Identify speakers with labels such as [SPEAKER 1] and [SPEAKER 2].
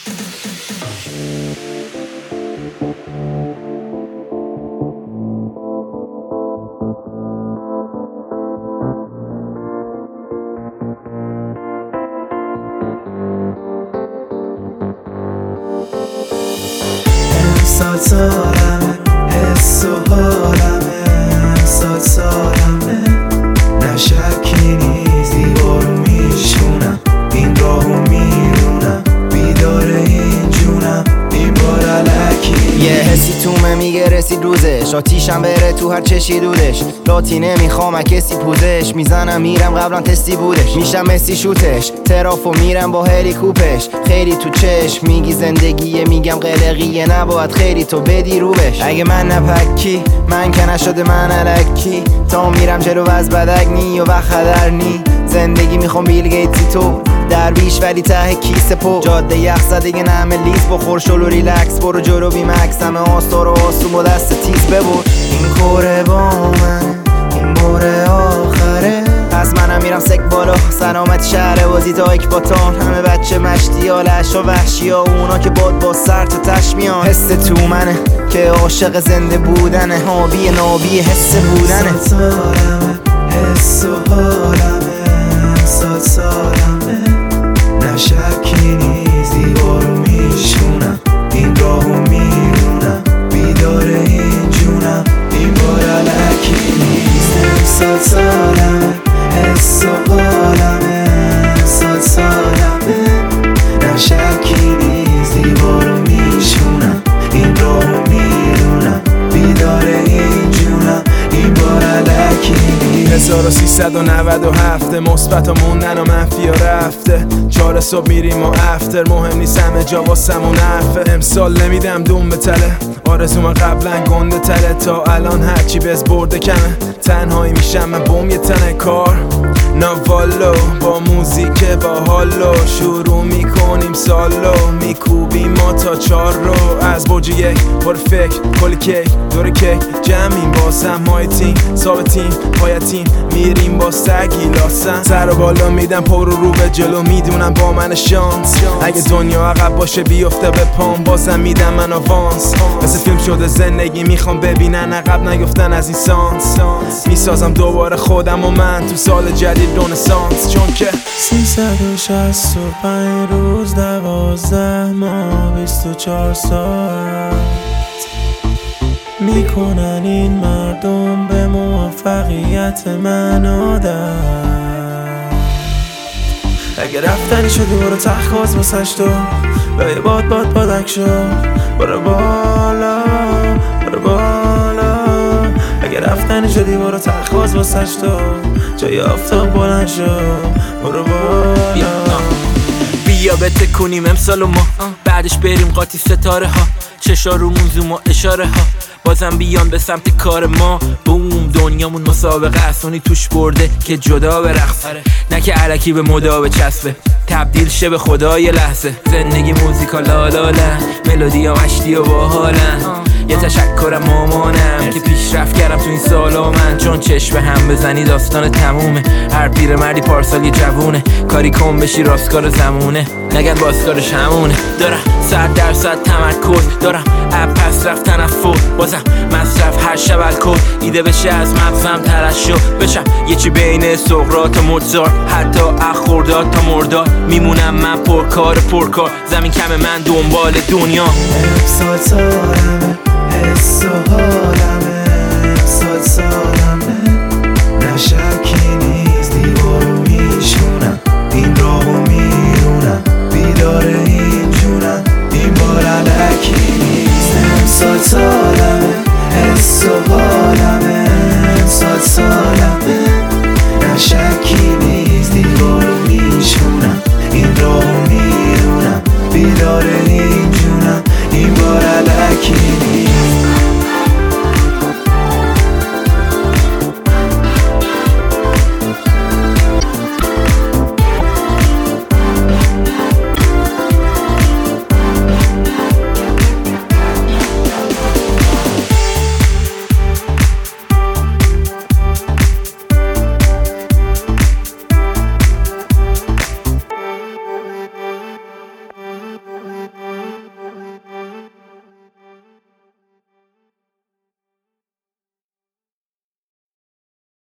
[SPEAKER 1] سالمه حس و حالمه سالمه نه شکی نیست دیوارو میشونم این راهو میرونم بیدار این جونم این بار علکی
[SPEAKER 2] یه حسی تومه میگه رسید روزش آتیشم بره تو هر چشی دودش لاتی نمیخوام کسی پوزش میزنم میرم قبلا تستی بودش میشم مسی شوتش ترافو میرم با هلیکوپش خیلی تو چشم میگی زندگیه میگم قلقیه نباید خیلی تو بدی روبش اگه من نپکی من که نشده من الکی تا میرم جلو از بدک نی و خطر نی زندگی میخوام بیل گیتسی تو درویش ولی ته کیسه پو جاده یخ زده نمه لیز بخور شلو ریلکس برو جلو بی مکس همه آستار و آسوم و دست تیز ببر این کوره با من این باره آخره پس منم میرم سک بالا سلامت شهر بازی تا اکباتان همه بچه مشتی ها لش و وحشی ها اونا که باد با سر تو تشمیان حس تو منه که عاشق زنده بودنه هابی نابی حس بودنه
[SPEAKER 1] سالمه حس و حالمه سالمه نه شکی نیست دیوارو میشونم این راهو میرونم بیدار این جونم این بار علکی نیست سالمه حس و حالمه سالمه نه شکی نیست دیوارو میشونم این راهو میرونم بیدار این جونم این بار علکی نیست
[SPEAKER 3] 1397 مثبت ها موندن و منفی ها رفته 4 صبح میریم و افتر مهم نیست همه جا واسمون حرفه امسال نمیدم دوم به تله آرزوم قبلا گنده تله تا الان هرچی بز برده کمه تنهایی میشم من بوم یه تنه کار ناوالو با موزیک با حالو شروع میکنیم سالو میکوبیم ما تا 4 رو از برج 1 پر فکر کل کیک دور کیک جمعیم باسم مای تیم ثابتیم پایتیم میریم با سگی لاسم سر و بالا میدم پر رو به جلو میدونم با من شانس اگه دنیا عقب باشه بیفته به پام بازم میدم من آوانس مثل فیلم شده زندگی میخوام ببینن عقب نیفتن از این سانس میسازم دوباره خودم و من تو سال جدید رنسانس چون که
[SPEAKER 1] 365 روز 12 ماه 24 ساعت میکنن این مردم به موفقیت من عادت اگه رفتنی شدی برو تخواز واسش تو به بادک شو برو بالا اگه رفتنی شدی برو تخواز واسش تو جای آفتاب بلند شو برو بالا
[SPEAKER 4] بیا بتکونیم امسال و ما بعدش بریم قاطی ستاره ها چشا رومون زوم و اشاره ها بازم بیان به سمت کار ما بوم دنیامون مسابقه اسونی توش برده که جدا به رقص نه که علکی به مدا به چسبه تبدیل شه به خدای لحظه زندگی موزیکا لالاله ملودی ها مشتی و باحالن یه تشکرم مامانم که پیشرفت کردم تو این سالا من چون چشم هم بزنی داستان تمومه هر پیر مردی پارسال یه جوونه کاری کن بشی راستکار زمونه نگن بازکارش همونه دارم 100% تمرکز دارم اب پس رفت تنفر بازم مصرف هر شب الکل ایده بشه از مغزم ترشح بشم یه چی بین سقراط و موزارت حتی اخورداد تا مرداد میمونم من پرکار زمین کم من دنبال دنیا
[SPEAKER 1] سالمه حس و حالمه